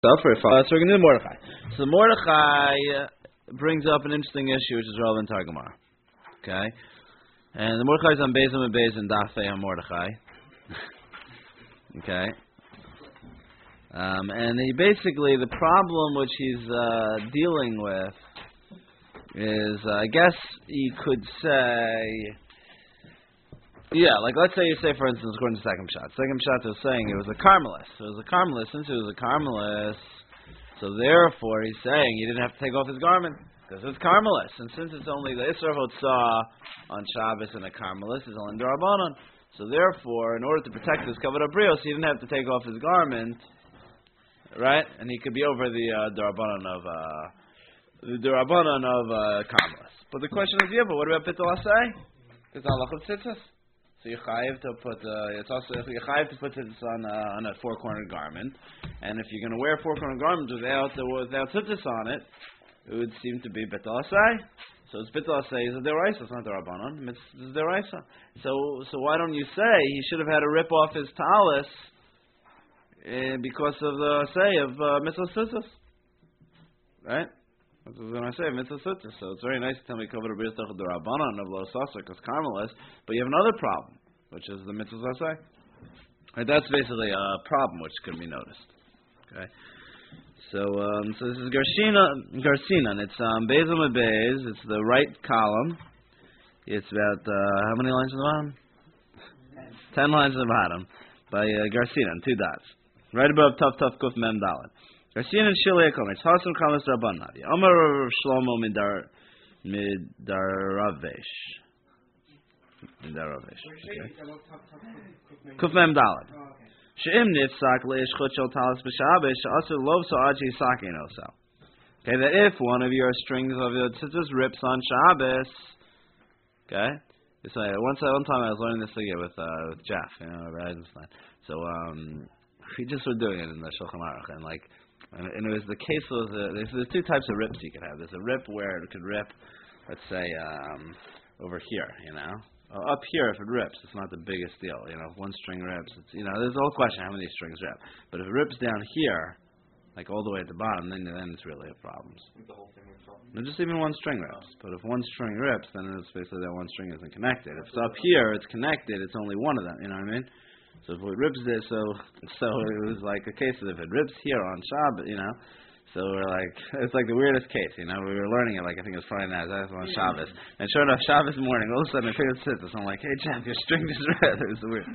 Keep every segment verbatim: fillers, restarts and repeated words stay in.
Suffer. So we're going to do Mordechai. So Mordechai uh, brings up an interesting issue which is relevant to our Gemara. Okay? And the Mordechai is on Bezim and Bez and Dafei on Mordechai. Okay? Um, and he basically, the problem which he's uh, dealing with is, uh, I guess you could say, yeah, like let's say you say, for instance, according to Second Pshat. Second Pshat was saying it was a Carmelist. It was a Carmelist. Since it was a Carmelist, so therefore he's saying he didn't have to take off his garment because it's Carmelist. And since it's only the Isra Hotzah on Shabbos and a Carmelist is only D'Rabbanan, so therefore, in order to protect his Kavod Abrios, he didn't have to take off his garment, right? And he could be over the uh, D'Rabbanan of uh, the D'Rabbanan of uh, Carmelist. But the question is, yeah, but what about Bittul Asay? It's halach of tzitzis. So you're chayiv to put uh, it's also you're chayiv to put tzitzis on uh, on a four cornered garment, and if you're going to wear a four cornered garment without uh, without tzitzis on it, it would seem to be Bittul Asay. So it's Bittul Asay is a deraisa, it's not D'Rabbanan. It's, it's deraisa. So so why don't you say he should have had to rip off his talis uh, because of the say of uh, mitzvah tzitzis, right? That's what I say, mitzvah tzitzis. So it's very nice to tell me Kavod Abrios Tochel D'Rabbanan of Lo Sasser because Carmelist, but you have another problem, which is the mitzvah asay. Right, that's basically a problem which could be noticed. Okay, so um, so this is Garshina, Garcinan. It's um, Bezim and Bez. It's the right column. It's about uh, how many lines in the bottom? Ten. Ten lines in the bottom by uh, Garcinan, two dots, right above Tuf Tuf Kuf Mem Dalet. Garcinan Shilei Komer. It's Hasan Kamas Rabban. Amar Rav Shlomo Midar Midaravesh. Midaravesh. Kuf Mem Dalet. She'im nifsak leish chutshel talis b'shabbos she'asur lov so'ad she'yisakin oso. Okay, that if one of your strings of your tzitzis rips on Shabbos, okay, it's like one one time I was learning this again with uh, with Jeff, you know, Rabbi Eisenstein. So um, we just were doing it in the Shulchan Aruch, and like, and, and it was the case of the, there's, there's two types of rips you could have. There's a rip where it could rip, let's say, um, over here, you know. Uh, up here, if it rips, it's not the biggest deal. You know, if one string rips, it's, you know, there's a whole question how many strings rip. But if it rips down here, like all the way at the bottom, then then it's really a problem. The whole thing rips off. No, just even one string rips. But if one string rips, then it's basically that one string isn't connected. If it's up here, it's connected. It's only one of them. You know what I mean? So if it rips this, so so it was like a case of if it rips here on Shabbat, you know. So we're like, it's like the weirdest case, you know. We were learning it, like I think it was Friday night, I was on Shabbos, and sure enough, Shabbos morning, all of a sudden I figured it. So I'm like, hey, Jeff, your string just read. It was weird,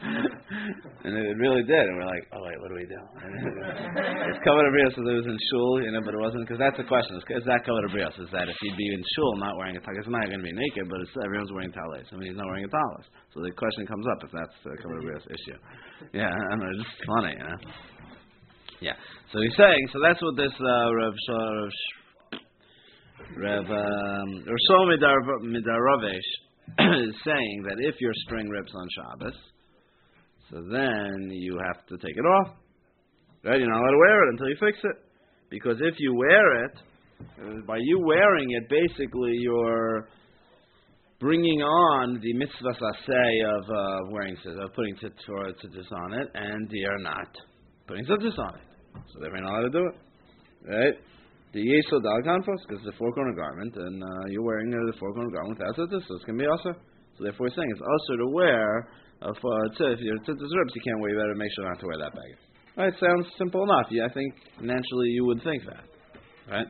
and it really did. And we're like, oh wait, what do we do? It's Kavod Abrios, so it was in shul, you know, but it wasn't because that's the question. Is, is that Kavod Abrios? Is that if he'd be in shul not wearing a talis, it's not going to be naked, but it's, everyone's wearing talis. I mean, he's not wearing a talis. So the question comes up if that's the Kavod Abrios issue. Yeah, I know, it's just funny, you know. Yeah, so he's saying, so that's what this uh, Rav Rav Rav um, Shlomo Midaravesh is saying, that if your string rips on Shabbos, so then you have to take it off. Right? You're not allowed to wear it until you fix it. Because if you wear it, by you wearing it, basically you're bringing on the mitzvah saseh of uh, wearing of putting tzitzis on it, and you're not putting tzitzis on it. So they're not allowed to do it, right? The yesod al kanfos, because it's a four-corner garment, and uh, you're wearing uh, the four-corner garment without tzitzis, so it's going to be also. So therefore, he's saying it's also to wear. Uh, for, uh, if your tzitzis rips, you can't wear. You better make sure not to wear that bag. All right, sounds simple enough. Yeah, I think naturally you would think that, right?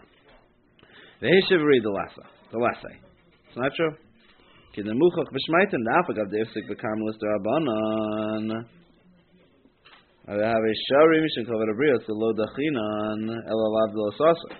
The Hishav read the lassa, the lassa. It's not true. Kidemuchach b'shmaitin da'afagav de'ifsik b'karmelis d'Rabbanan. I have a shari mission Kavod Abrios the lo dachinan elalav lo sasa.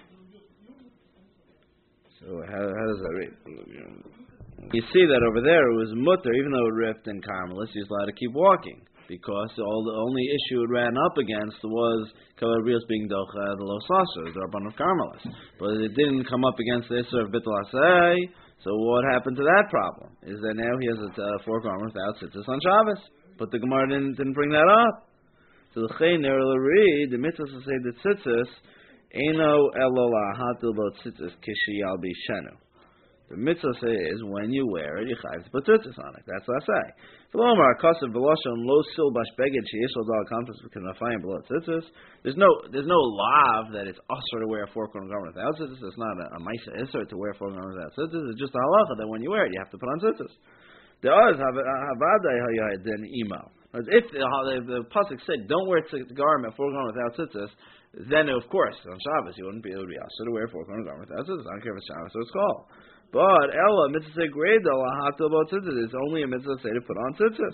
So how, how does that read? You see that over there it was mutter, even though it ripped in Carmelis, he was allowed to keep walking because all the only issue it ran up against was Kavod Abrios being docha the lo sasa, the Rabban of Carmelis. But it didn't come up against the issue of Bittul Asay. So what happened to that problem? Is that now he has a uh, four garment without tzitzis on Shabbos, but the Gemara didn't, didn't bring that up. So the Chainer will read the mitzvah to say the tzitzis eno elo lahatil bo tzitzis kishi al bishenu. The mitzvah say is when you wear it, you have to put tzitzis on it. That's what I say. There's no there's no lav that it's usher to wear a four corner garment without tzitzis. It's not a, a ma'isa isser to wear a four corner garment without tzitzis. It's just a halacha that when you wear it, you have to put on tzitzis. There are havadai hayayden email. If the, the, the pasuk said don't wear the garment four corner without tzitzis, then of course on Shabbos you wouldn't be able to be usher to wear a four corner garment without tzitzis. I don't care if it's Shabbos or it's called. But Ella mitzvah greda lahato about tzitzis. It's only a mitzvah say to put on tzitzis.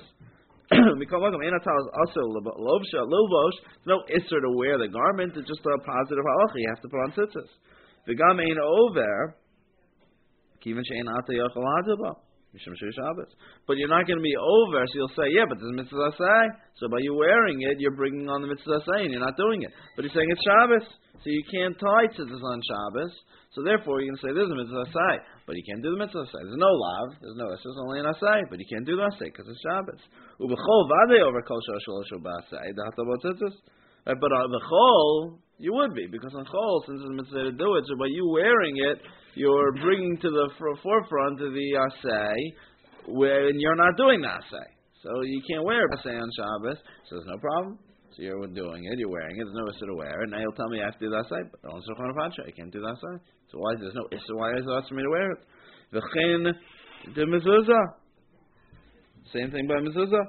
Also lovosh. There's no isser to wear the garment. It's just a positive halacha. You have to put on tzitzis. V'gam ein over. Kivin she'ein ata yachal hadaba. Mishum shei Shabbos. But you're not going to be over, so you'll say, yeah, but there's a mitzvah say. So by you wearing it, you're bringing on the mitzvah say, and you're not doing it. But he's saying it's Shabbos, so you can't tie tzitzis on Shabbos. So therefore, you can say there's a mitzvah say, but you can't do the mitzvah say. There's no lav, there's no, it's just only an asay, but you can't do the asay because it's Shabbos. Ubechol vade over kol shalosh ba'asay dahatabot tzitzis. But on the chol, you would be because on chol, since it's a mitzvah to do it, so by you wearing it, you're bringing to the forefront of the asay when you're not doing the asay. So you can't wear asay on Shabbos, so there's no problem. So you're doing it, you're wearing it, there's no issue to wear it. Now you'll tell me I have to do that asay, but on Shulchan Aruch I can't do that asay. So why there's no issue? Why is it for me to wear it? V'chein the mezuzah. Same thing by mezuzah.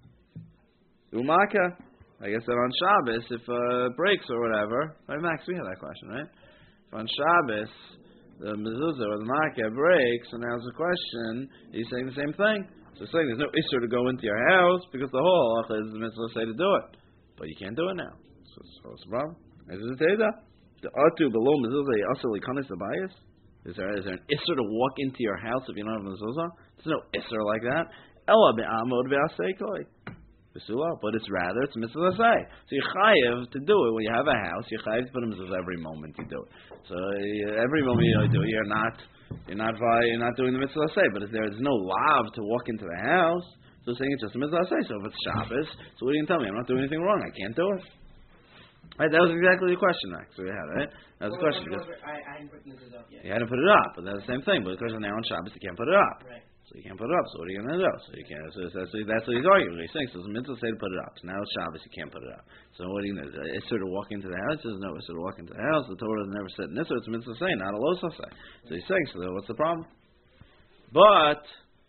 Umaka. I guess that on Shabbos, if uh, it breaks or whatever, right, Max, we had that question, right? If on Shabbos the mezuzah or the makkah breaks, and now there's a question, he's saying the same thing. So he's saying there's no issue to go into your house because the whole halacha is the mitzvah say to do it. But you can't do it now. So, so what's the problem? Is it Teda? The atu below mezuzah yasser likanis the bias? Is there is there an isser to walk into your house if you don't have a mezuzah? There's no isser like that. Ella be'amod ve'aseikoi. But it's rather it's mitzvah say. So you're chayiv to do it when you have a house. You're chayiv to put a mezuzah every moment you do it. So uh, every moment you do it, you're not you're not you're not doing the mitzvah say. But if there's no lav to walk into the house, so saying it's just a mitzvah say. So if it's Shabbos, so what are you going to tell me? I'm not doing anything wrong. I can't do it. Right, that was exactly the question, actually, we had, right? That was well, the question. Because I, I hadn't put it up yet. You hadn't put it up, but that's the same thing. But because now on Shabbos, you can't put it up. Right. So you can't put it up. So what are you going to do? So you can't. So that's, that's what he's arguing. He's saying, so it's a mitzvah say to put it up. So now it's Shabbos, you can't put it up. So what are you going to do? It's sort of walk into the house. There's no, it's sort of walk into the house. The Torah has never said in this, so it's a mitzvah say, not a losa say. So he's saying, so what's the problem? But,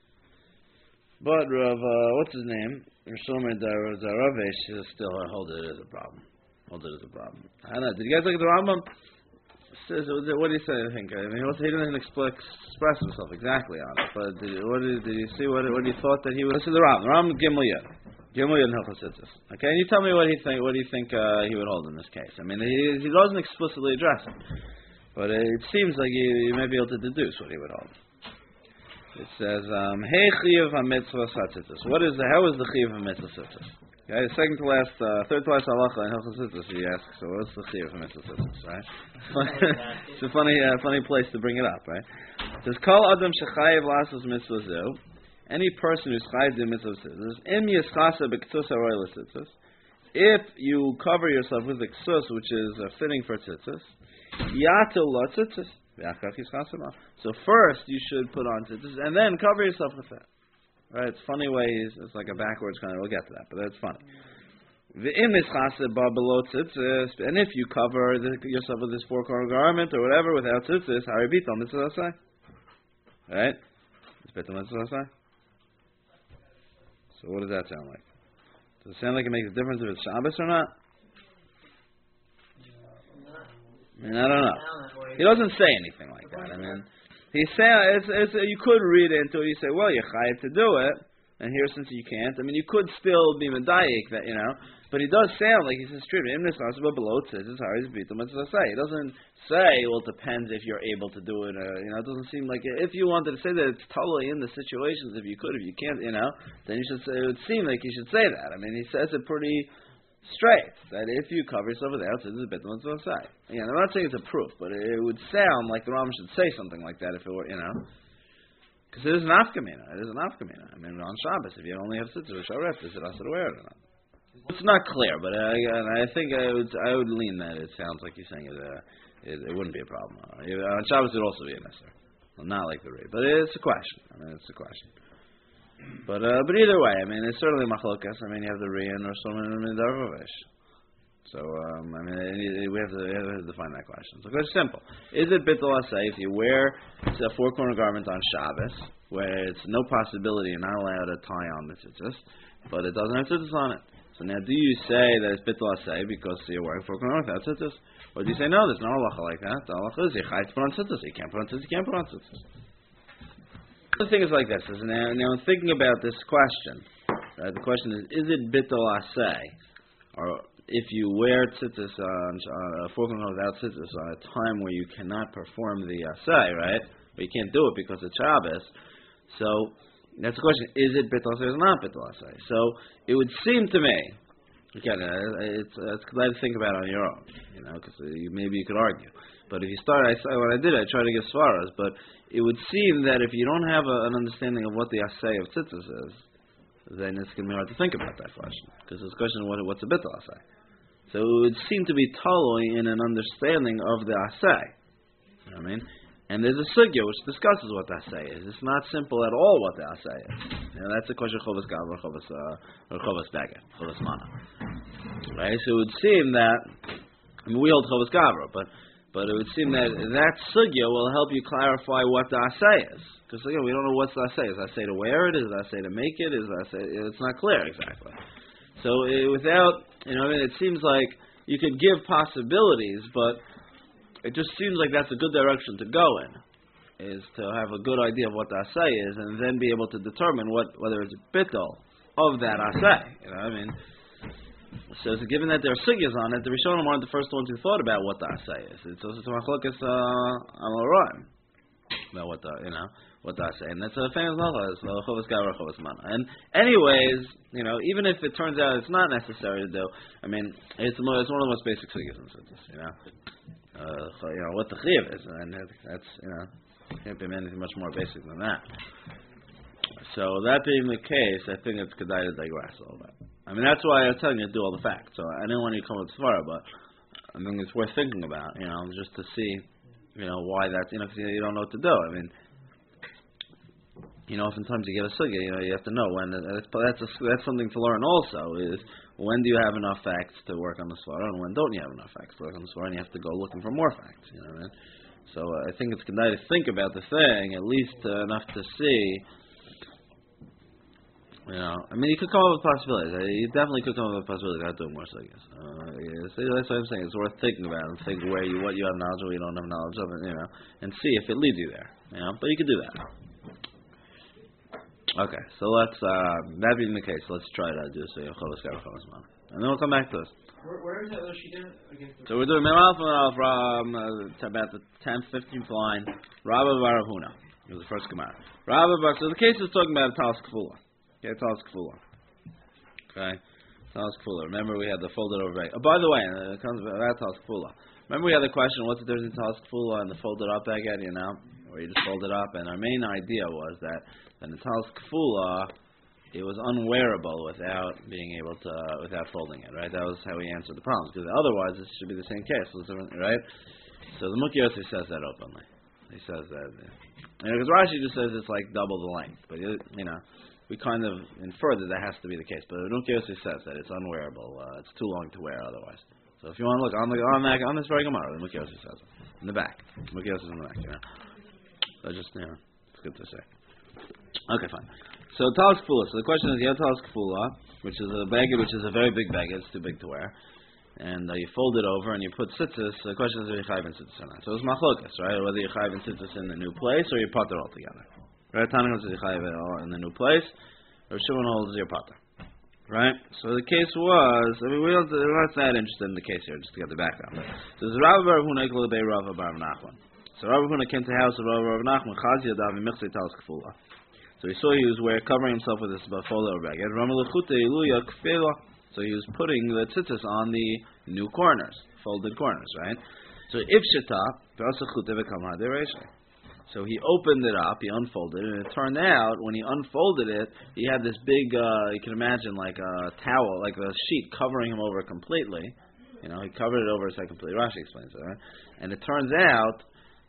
but Rav, uh, what's his name? Rishomer Daravesh is still hold it as a problem. Hold it as a problem. I don't know. Did you guys look at the Rambam? What do you say? I think. I mean, he didn't express himself exactly on it. But did, what did, did you see? What, what he thought that he would? Listen to the Rambam. Rambam Gimel Yud. Gimel Yud and Hilchos Tzitzis. Okay, and you tell me what he think. What do you think uh, he would hold in this case? I mean, he, he doesn't explicitly address it, but it seems like you, you may be able to deduce what he would hold. It says, "Hey chiyuv hamitzvah satzitzis." What is the? How is the chiyuv hamitzvah satzitzis? Okay, second to last, uh, third to last halacha in Hilchos Tzitzis. He asks, so what's the chiyuv hamitzvah satzitzis? Right? It's a funny, uh, funny place to bring it up, right? It says, "Kol adam shechayev lasos mitzvah zu." Any person who's chayev to mitzvah tzitzis, im yischasa b'ktus haroy l'tzitzis. If you cover yourself with the ksus, which is uh, fitting for tzitzis, yato la tzitzis. So first you should put on tzitzis and then cover yourself with that. Right? It's funny ways. It's like a backwards kind of. We'll get to that, but that's funny. And if you cover the, yourself with this four corner garment or whatever without tzitzis, haribito mitzvah say. Right? It's better mitzvah say. So what does that sound like? Does it sound like it makes a difference if it's Shabbos or not? I mean, I don't know. He doesn't say anything like that. I mean, he say it's, it's, you could read into it. You say, well, you're chayav to do it, and here since you can't, I mean, you could still be medayik that, you know. But he does sound like he says, "True, im nisas below tzitzis haris bitum." What does it say? He doesn't say, well, it depends if you're able to do it. Or, you know, it doesn't seem like if you wanted to say that it's totally in the situations. If you could, if you can't, you know, then you should say. It would seem like you should say that. I mean, he says it pretty straight, that if you cover yourself with out, it's a bit what's going to say. Again, I'm not saying it's a proof, but it would sound like the Rambam should say something like that if it were, you know, because it is an afkamina. It is an afkamina. I mean, on Shabbos, if you only have tzitzis or sharet, is it also to wear it or not? It's not clear, but I, I think I would I would lean that it sounds like he's saying it, uh, it, it wouldn't be a problem. Uh, on Shabbos, it would also be a necessary. So not like the Ri. But it's a question. I mean, it's a question. But uh, but either way, I mean, it's certainly machlokas. I mean, you have the Ri and or someone in the Darvavish. So, um, I mean, we have, to, we have to define that question. So it's simple. Is it bittul asay if you wear a four-corner garment on Shabbos, where it's no possibility you're not allowed to tie on the tzitzis, but it doesn't have tzitzis on it? So now, do you say that it's bittul asay because you're wearing four-corner garment without tzitzis? Or do you say, no, there's no halacha like that. The halacha is you chayt put on tzitzis. You can't put on tzitzis, you can't put on tzitzis. The thing is like this. Is now, now, I'm thinking about this question. Right? The question is, is it bittul asay? Or if you wear tzitzis on uh, four-corner without tzitzis on a time where you cannot perform the asay, right? But you can't do it because it's Shabbos. So that's the question: is it bittul asay or is it not bittul asay? So it would seem to me, again, it's it's glad to think about it on your own, you know, because you, maybe you could argue. But if you start, I what I did, I tried to get svaras, but it would seem that if you don't have a, an understanding of what the asay of tzitzis is, then it's going to be hard to think about that question because this question is what, what's a bittul asay. So it would seem to be totally in an understanding of the asay. You know what I mean? And there's a sugya which discusses what the asay is. It's not simple at all what the asay is. You know, that's a question of chovas gavra, chovas uh, or chovas beged, chovas mana. Right? So it would seem that I mean, we hold chovas gavra, but but it would seem that that sugya will help you clarify what the asay is. Because again, we don't know what's the asay. Is the asay to wear it? Is the asay to make it? Is the asay? It's not clear exactly. So uh, without, you know, I mean, it seems like you could give possibilities, but it just seems like that's a good direction to go in, is to have a good idea of what the asay is, and then be able to determine what whether it's bittul of that asay. You know, I mean, so, so given that there are sugyas on it, the Rishonim aren't the first ones who thought about what the asay is. It's also to machlokas al about what the, you know, what the asay, and that's a famous halacha, it's chovas gavra, chovas mana. And anyways, you know, even if it turns out it's not necessary to do, I mean, it's, the most, it's one of the most basic sugyas in sentence, you know. Uh, you know, what the chiyuv is, and that's, you know, can't be anything much more basic than that. So that being the case, I think it's kedai to digress a little bit. I mean, that's why I was telling you to do all the facts. So I didn't want you to come with svara, but I think it's worth thinking about, you know, just to see, you know, why that's, you know, because you don't know what to do. I mean, you know, oftentimes you get a sugya, you know, you have to know when. That's that's, a, that's something to learn also, is when do you have enough facts to work on the svara, and when don't you have enough facts to work on the svara, and you have to go looking for more facts, you know what I mean? So uh, I think it's good to think about the thing, at least uh, enough to see, you know, I mean, you could come up with possibilities. Uh, you definitely could come up with possibilities without doing more sugyas. Uh, yeah, so that's what I'm saying. It's worth thinking about and think where you, what you have knowledge of, what you don't have knowledge of, and, you know, and see if it leads you there, you know, but you could do that. Okay, so let's, uh, that being the case, let's try to do so, and then we'll come back to this. Where, where is that Shida against the... So we're doing Memal from uh, about the tenth, fifteenth line, Rabba Bar Huna. It was the first Gemara. Rabba Bar, so the case is talking about Talis Kfula. Okay, Talis Kfula. Okay, Talis Kfula. Remember we had the folded over bag. Oh, by the way, uh, it comes about Talis Kfula. Remember we had the question, what's the difference between Talis Kfula and the folded up baguette, you know? Where you just fold it up, and our main idea was that when the Talis Kfula, it was unwearable without being able to, uh, without folding it, right? That was how we answered the problems, because otherwise it should be the same case, right? So the Mukhi Yossi says that openly. He says that, you know, because Rashi just says it's like double the length, but, you know, we kind of infer that that has to be the case, but the Mukhi Yossi says that it's unwearable, uh, it's too long to wear otherwise. So if you want to look on the on that on this very Gemara, the Mukhi Yossi says it in the back. The Mukhi Yossi is in the back, you know. So just, you know, it's good to say. Okay, fine. So Talis Kfula. So the question is, you have Talis Kfula, which is a baguette, which is a very big baguette. It's too big to wear. And uh, you fold it over and you put tzitzis. So the question is, are you chayiv in tzitzis or not? So it's machlokas, right? Whether you chayiv in tzitzis in the new place or you potter altogether. Right? Tana holds you chayiv in the new place, or Shimon holds your potter. Right? So the case was, I mean, we don't, we're not that interested in the case here, just to get the background. So there's Rabbi Bar Huna equal to Bei Rabbi Bar Nachman. So Rabbi Huna came to the house of Rabbi Nachman, Chazi Adav, and Michzei Talis Kfula. So he saw he was wearing, covering himself with this folded over baguette. So he was putting the tzitzis on the new corners, folded corners, right? So if shita, so he opened it up, he unfolded it, and it turned out when he unfolded it, he had this big, uh, you can imagine like a towel, like a sheet covering him over completely. You know, he covered it over so completely. Rashi explains it, right? And it turns out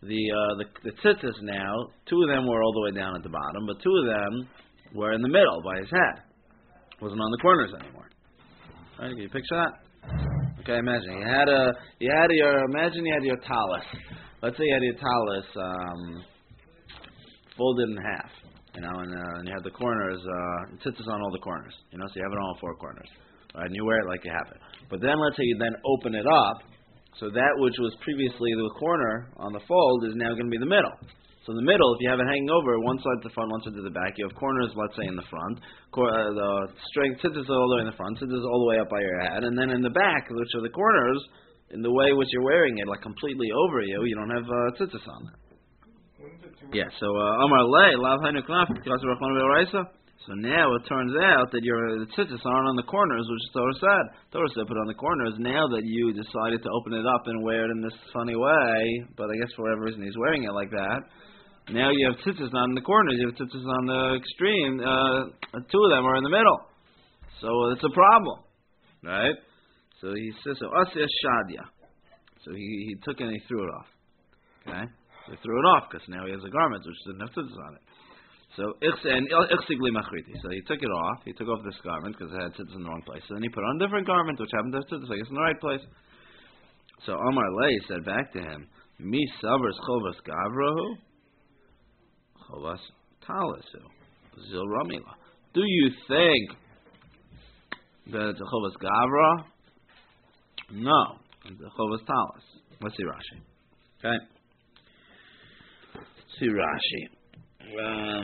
the uh, the the tzitzis now, two of them were all the way down at the bottom, but two of them were in the middle by his head. Wasn't on the corners anymore. Right? Can you picture that? Okay, imagine you had a you had your imagine you had your talus. Let's say you had your talus um, folded in half, you know, and, uh, and you have the corners. Uh, tzitzis on all the corners, you know, so you have it on all four corners, right? And you wear it like you have it. But then let's say you then open it up, so that which was previously the corner on the fold is now going to be the middle. So in the middle, if you have it hanging over, one side to the front, one side to the back, you have corners, let's say, in the front. Cor- uh, the string tzitzis all the way in the front, tzitzis all the way up by your head, and then in the back, which are the corners, in the way which you're wearing it, like completely over you, you don't have uh, tzitzis on it. Yeah, so Amar Lei, Lav Hainu Knaf, so now it turns out that your tzitzis aren't on the corners, which Torah said. Torah said put on the corners. Now that you decided to open it up and wear it in this funny way, but I guess for whatever reason he's wearing it like that, now you have tzitzis not in the corners, you have tzitzis on the extreme. Uh, two of them are in the middle. So it's a problem, right? So he says, so Asya Shadia. So he, he took it and he threw it off. Okay? So he threw it off because now he has a garment which didn't have tzitzis on it. So and Ichsigli Machriti. So he took it off. He took off this garment because it had tzitzis in the wrong place. So then he put on a different garment which happened to have tzitzis, I guess, in the right place. So Amar Lei said back to him, Mi Savers Chovas Gavrahu Chovas Talasu Zil Ramila. Do you think that it's a Chovas Gavra? No. It's a Chovas Talas. Let's see Rashi. Okay. Let's see Rashi. Um,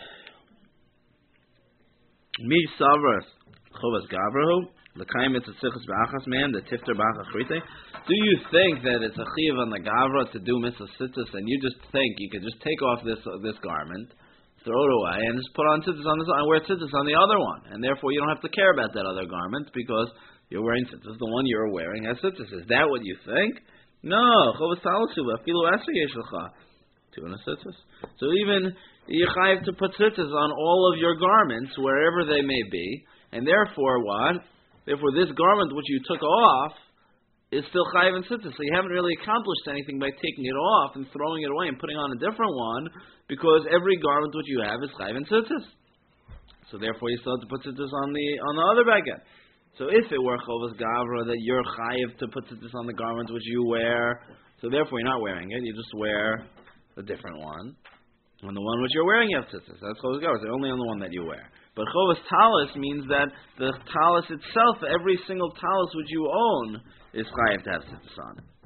Mi Savers Chovas Gavrahu L'kaim it's a Tzichus B'achas man the Tifter B'achas Chrite. Do you think that it's a Chiv on the Gavra to do Mitzvah Tzitzis, and you just think you could just take off this uh, this garment, throw it away, and just put on Tzitzis on this and wear Tzitzis on the other one, and therefore you don't have to care about that other garment because you're wearing Tzitzis. The one you're wearing has Tzitzis. Is that what you think? No. Chovas Talasu Afilu Aser Yesh Lecha Tuna Tzitzis. So even you have to put tzitzis on all of your garments, wherever they may be, and therefore what? Therefore this garment which you took off is still chayiv and tzitzis. So you haven't really accomplished anything by taking it off and throwing it away and putting on a different one, because every garment which you have is chayiv and tzitzis. So therefore you still have to put tzitzis on the on the other baguette. So if it were chovas gavra that you're chayiv to put tzitzis on the garment which you wear, so therefore you're not wearing it, you just wear a different one. On the one which you're wearing, you have tzitzis. That's chovas gavra. It's only on the one that you wear. But chovas talis means that the talis itself, every single talis which you own, is chayiv to have tzitzis on it.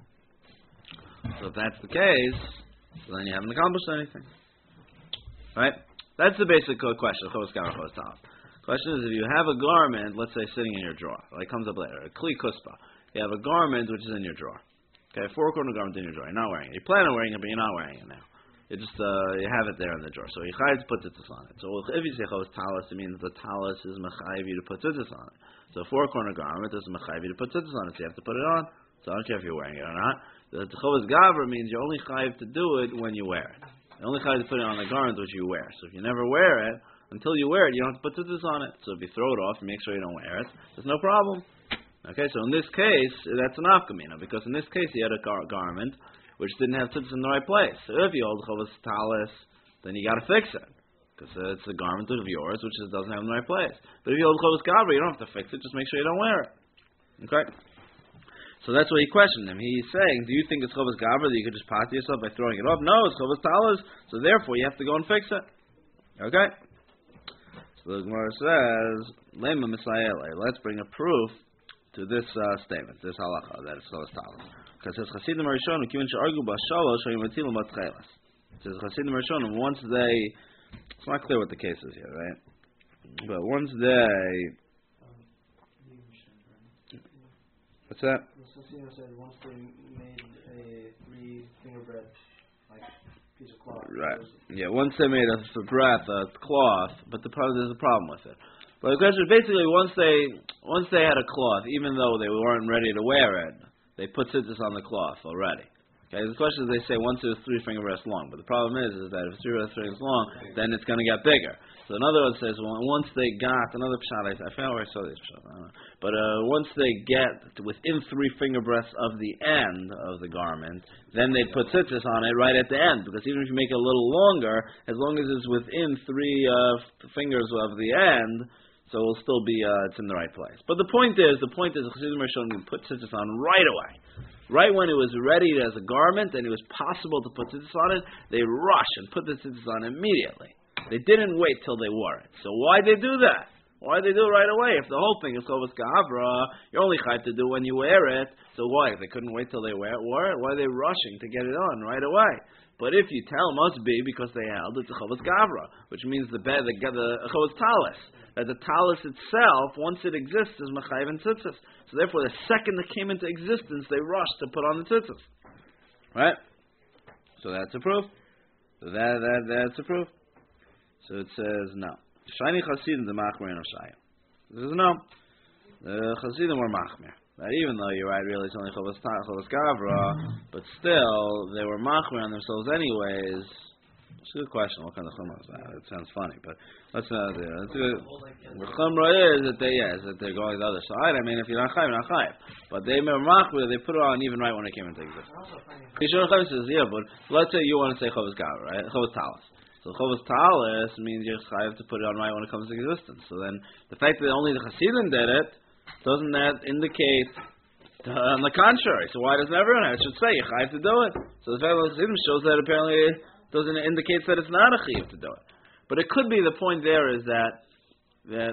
So if that's the case, so then you haven't accomplished anything. Right? That's the basic question. Chovas gavra, chovas talis. Question is, if you have a garment, let's say sitting in your drawer, like comes up later, a kli kuspa. You have a garment which is in your drawer. Okay, a four-corner garment in your drawer. You're not wearing it. You plan on wearing it, but you're not wearing it now. You just uh, you have it there in the drawer. So you chayiv to put tzitzis on it. So if you say chovas talis, it means the talis is mechayiv you to put tzitzis on it. So a four-corner garment is mechayiv you to put tzitzis on it. So you have to put it on. So I don't care if you're wearing it or not. The chovas gavra means you're only chayiv to do it when you wear it. You're only chayiv to put it on the garment which you wear. So if you never wear it, until you wear it, you don't have to put tzitzis on it. So if you throw it off, you make sure you don't wear it. There's no problem. Okay, so in this case, that's an afkamina, because in this case, you had a gar- garment which didn't have tzitzis in the right place. So if you hold chovas talis, then you got to fix it, because it's a garment of yours which is, doesn't have in the right place. But if you hold chovas gavra, you don't have to fix it. Just make sure you don't wear it. Okay. So that's what he questioned him. He's saying, do you think it's chovas gavra that you could just pot yourself by throwing it off? No, it's chovas talis. So therefore, you have to go and fix it. Okay. So the Gemara says, Lema Misayele. Let's bring a proof to this uh, statement, this halacha, that it's chovas talis. Because it says Chasidim Arishonim, Kivin she'argu b'shalosh or yimatilim b'tchelas. It says Chasidim Arishonim, once they, it's not clear what the case is here, right? But once they, what's that? The said once they made a three finger bread, like piece of cloth. Right. Yeah, once they made a breath, a cloth, but the problem, there's a problem with it. But the question is basically once they once they had a cloth, even though they weren't ready to wear it, they put tzitzis on the cloth already. Okay, the question is they say once it was three finger breaths long, but the problem is is that if it's three fingers long, then it's going to get bigger. So another one says well, once they got another pshat, I, I forgot where I saw this pshat, I don't know. But uh, once they get to within three finger breaths of the end of the garment, then they put tzitzis on it right at the end, because even if you make it a little longer, as long as it's within three uh, fingers of the end, so it'll still be uh, it's in the right place. But the point is, the point is, the Chassidim Rishonim can put tzitzis on right away. Right when it was ready as a garment and it was possible to put tzitzis on it, they rush and put the tzitzis on immediately. They didn't wait till they wore it. So why they do that? Why they do it right away? If the whole thing is chovas gavra, you're only chayv to do when you wear it. So why? If they couldn't wait till they wear it, wore it, why are they rushing to get it on right away? But if you tell, must be because they held it's a chovas gavra, which means the bed, the, the chovas talis. That the talis itself, once it exists, is mechayiv and tzitzis. So therefore, the second it came into existence, they rushed to put on the tzitzis. Right? So that's a proof. So that, that that's a proof. So it says no. Shiny chasidim the machmir and shayim. This is no. The chasidim were machmir. That even though you're right, really it's only chovas gavra, but still they were machmir on themselves anyways. It's a good question. What kind of chumrah is that? It sounds funny, but let's not do it. The chumrah is that they, yes, that they're going the other side. I mean, if you're not chayiv, you're not chayiv. But they made machmir, they put it on even right when it came into existence. Yishon Chaim says, yeah, but let's say you want to say chovas gavra, right? Chovas talis. So chovas talis means you're chayiv to put it on right when it comes to existence. So then the fact that only the Hasidim did it, doesn't that indicate uh, on the contrary? So why doesn't everyone have it? It should say you're chayiv to do it. So the fact that the Hasidim shows that apparently doesn't indicate that it's not a chiyuv to do it. But it could be the point there is that that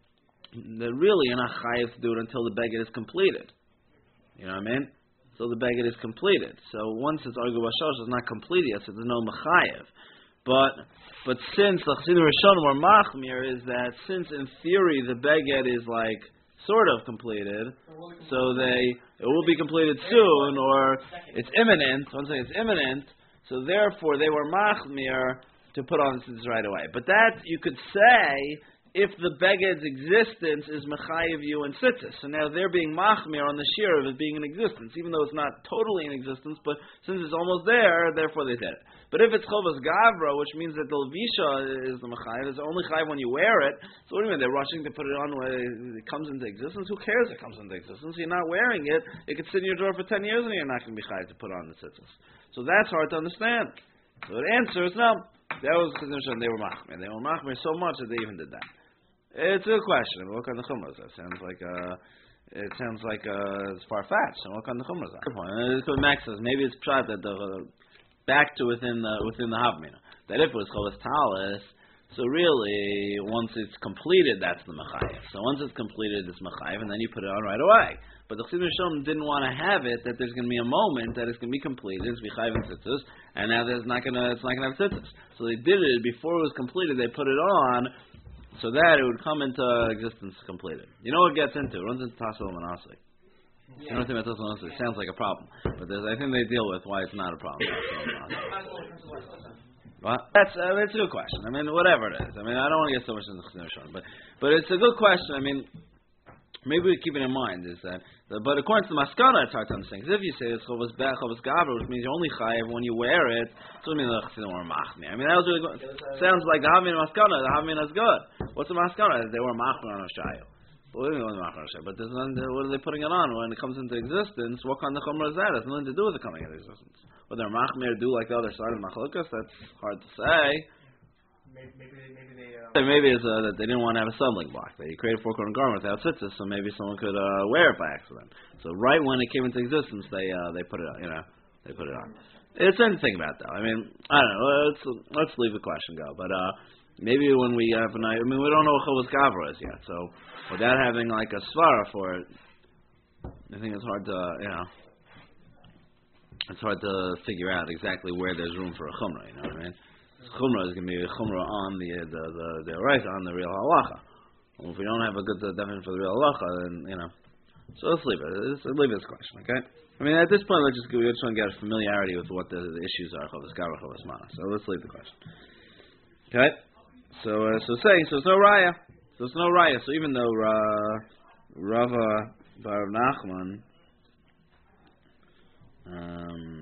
that really you're not chayiv to do it until the beged is completed. You know what I mean? So the beged is completed. So once it's argu bashosh, it's not completed yet, so there's no mechayiv. But but since the Chassidim Rishonim were machmir, is that since in theory the beged is like sort of completed, so they it will be completed soon, or it's imminent. One thing it's imminent. So therefore, they were machmir to put on this right away. But that you could say if the beged's existence is mechayiv you and tzitzis. So now they're being machmir on the shear of it being in existence, even though it's not totally in existence. But since it's almost there, therefore they did it. But if it's chovas gavra, which means that the levisha is the mechayiv, it's only chayiv when you wear it. So what do you mean? They're rushing to put it on when it comes into existence? Who cares? It comes into existence. You're not wearing it. It could sit in your drawer for ten years, and you're not going to be chayiv to put on the tzitzis. So that's hard to understand. So the answer is no. That was because they were machmir. They were machmir so much that they even did that. It's a good question. What kind of chumrah is that? Sounds like uh, it sounds like uh, it's far fetched. And what kind of chumrah is that? Good point. And it's what Max says. Maybe it's pshat that the uh, back to within the within the havmina. That if it was chovas talis, so really once it's completed, that's the mechayiv. So once it's completed, it's mechayiv, and then you put it on right away. But the Chassidim Rishonim didn't want to have it that there's going to be a moment that it's going to be completed, it's going to be chayiv and tzitzis, and now there's not going to it's not going to have tzitzis. So they did it before it was completed. They put it on so that it would come into existence completed. You know what it gets into? It runs into Tassel and Manasik. You know what I mean? It sounds like a problem, but there's, I think they deal with why it's not a problem. What? That's uh, that's a good question. I mean, whatever it is. I mean, I don't want to get so much into the Chassidim Rishonim, but but it's a good question. I mean. Maybe we keep it in mind is that, the, but according to the Maskana, it's hard to understand. Because if you say it's chovas beh, chovas gavra, which means you're only chayiv when you wear it, so it means the Chassidim were machmir. I mean, that was really good. Sounds like the Havmin Maskana. The Havmin is good. What's the Maskana? They were machmir on Oshayu. But what do you mean machmir on Oshayu? But there's none, what are they putting it on when it comes into existence? What kind of chumrah is that? It has nothing to do with it coming into existence. Whether machmir do like the other side of Machlokas, that's hard to say. Maybe, maybe, maybe they. Um, maybe it's uh, that they didn't want to have a stumbling block. They created a four-corner garment without tzitzis, so maybe someone could uh, wear it by accident. So right when it came into existence, they uh, they put it on. You know, they put it on. It's something to think about, though. I mean, I don't know. Let's let's leave the question go. But uh, maybe when we have an, I mean, we don't know what chovas gavra is yet. So without having like a svara for it, I think it's hard to you know. It's hard to figure out exactly where there's room for a chumrah. You know what I mean? Chumrah is going to be a chumrah on the the the, the right on the real halacha. Well, if we don't have a good uh, definition for the real halacha, then you know. So let's leave it. Let's leave this question, okay? I mean, at this point, let's just we just want to get a familiarity with what the, the issues are. Chovas gavra, chovas mana. So let's leave the question. Okay. So uh, so saying so it's no raya. So it's no raya. So even though uh, Rava Bar Nachman um,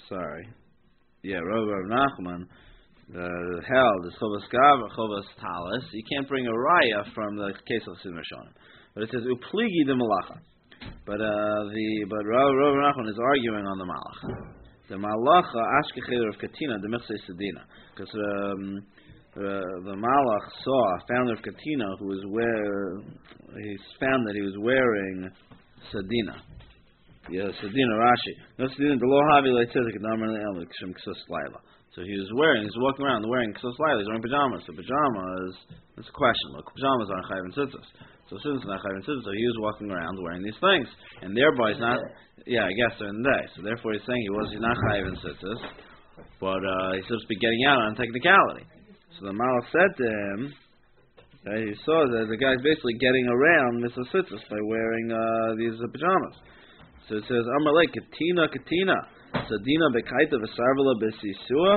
sorry. Yeah, Rav Rav Nachman uh, held is Chovas Gavra, Chovas Talis. You can't bring a raya from the case of Chasidim Rishonim. But it says Upligi de Malacha. But uh, the but Rav Rav Nachman is arguing on the Malach. The Malacha Ashkecheder of Katina the Mechse Sedina, because um, uh, the Malach saw founder of Katina who was wear he found that he was wearing Sedina. Yeah, Sedina Rashi. No Sedina the Lo Havi Leitzedek Namar Le'el Kshim Ksos Laila. So he was wearing, he's walking around wearing Ksos Laila. He's wearing pajamas. So pajamas. That's a question. Look, pajamas aren't Chayav and Tzitzis. So since not Chayav and Tzitzis, so he was walking around wearing these things, and thereby he's not. Yeah, I guess during the day. So therefore he's saying he was he's not Chayav and Tzitzis, but uh, he's supposed to be getting out on technicality. So the Malach said to him, okay, he saw that the guy's basically getting around Mitzvah Tzitzis by wearing uh, these uh, pajamas. So it says, Amalek, Katina, Katina, Sadina Bekaita Vesarvala Besisua,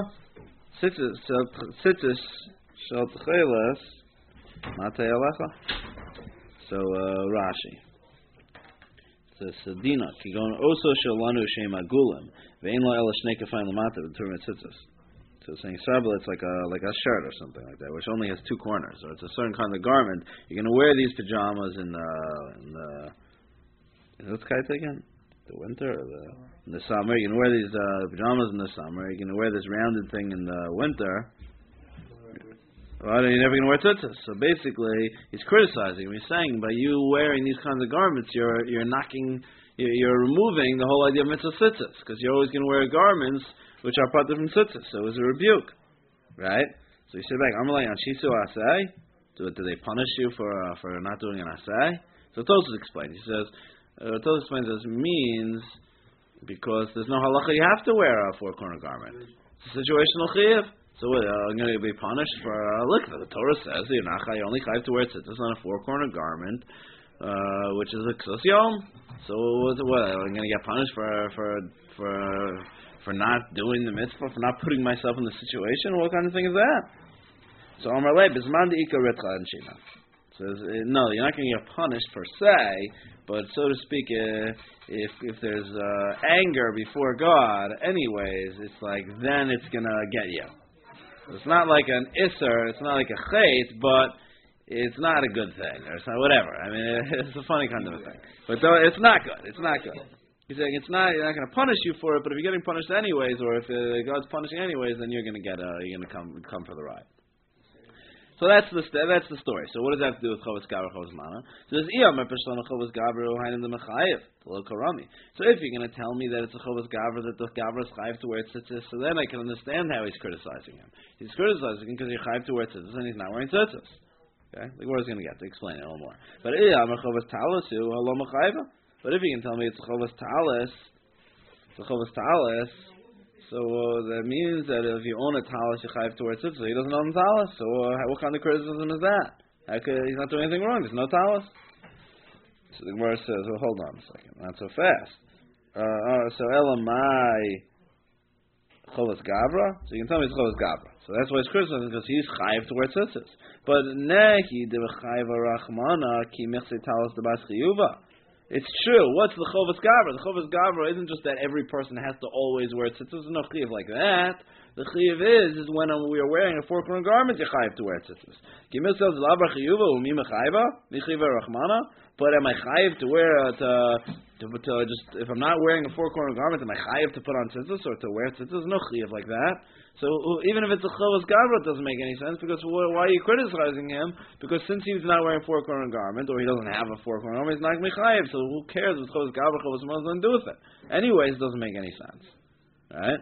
Tzitzis Shal Tcheles, Matei Alecha. So, uh, Rashi. It says, Sadina, Kigon Oso Shalanu Shem Agulim, Vein La Ela Shnei Kafayim Lamata, V'Turim Tzitzis. So it's saying Sarvala, it's like a like a shirt or something like that, which only has two corners, or it's a certain kind of garment. You're going to wear these pajamas in the, in the is this kaita again? The winter or the in the summer? You're going to wear these uh, pajamas in the summer. You're going to wear this rounded thing in the winter. Well, you're never going to wear tzitzis. So basically, he's criticizing him. He's saying by you wearing these kinds of garments, you're you're knocking, you're, you're removing the whole idea of mitzvah tzitzis, because you're always going to wear garments which are part of from tzitzis. So it was a rebuke, right? So he said back, Amalei on shisu asay. Do do they punish you for uh, for not doing an asay? So Tosfos explains. He says. Uh, Tosfos explains this means because there's no halacha you have to wear a four-corner garment. It's a situational chiyuv. So what, uh, I'm going to be punished for, uh, look, the Torah says you're not you only have to wear tzitzis on a four-corner garment, uh, which is a ksos yom. So what, what, I'm going to get punished for, for, for, for not doing the mitzvah, for not putting myself in the situation? What kind of thing is that? So Amar Lei, Bisman de'ika retcha and shina. Says, no, you're not going to get punished per se, but so to speak, uh, if if there's uh, anger before God, anyways, it's like, then it's going to get you. It's not like an isser, it's not like a chait, but it's not a good thing, or it's not whatever. I mean, it's a funny kind of a thing. But though, it's not good, it's not good. He's saying it's not, you're not going to punish you for it, but if you're getting punished anyways, or if uh, God's punishing anyways, then you're going to get, uh, you're going to come come for the ride. So that's the that's the story. So what does that have to do with Chovas Gavra, Chovas Mana? So there's Iyam Epeshlon Chovas Gavra Uhayin the Mechayev, the Lo Karami. So if you're going to tell me that it's a Chovas Gavra, that the Gavra is chayiv to wear tzitzis, so then I can understand how he's criticizing him. He's criticizing him because he's chayiv to wear tzitzis and he's not wearing tzitzis. Okay, the Gemara is going to get to explain it a little more. But Iyam Chovas Talis Hu Halo Mechayev. But if you can tell me it's Chovas Talis, it's a Chovas Talis. So uh, that means that if you own a talis, you chayiv to wear tzitzis. He doesn't own a talis. So uh, what kind of criticism is that? How could, he's not doing anything wrong. There's no talis. So the Gemara says, well, hold on a second. Not so fast. Uh, uh, so elamai chovas gavra. So you can tell me it's chovas gavra. So that's why it's criticizing, because he's chayiv to wear tzitzis. But nehi de chayiv rachmana ki mechse talis de bas chiyuva. It's true. What's the Chovas Gavra? The Chovas Gavra isn't just that every person has to always wear tzitzis. There's no chiyuv like that. The chiyuv is is when we are wearing a four-corner garment, you chayiv to wear tzitzis. Gimel says labar chiyuva umi mechayiva michiva rachmana. But am I chayiv to wear uh, to, to to just if I'm not wearing a four-corner garment, am I chayiv to put on tzitzis or to wear tzitzis? No chiyuv like that. So even if it's a Chovas Gavra, it doesn't make any sense, because why are you criticizing him? Because since he's not wearing a four-corner garment, or he doesn't have a four-corner garment, he's not going to be chayiv. So who cares if Chovas Gavra, Chovas Mana doesn't do with it? Anyways, it doesn't make any sense. Right?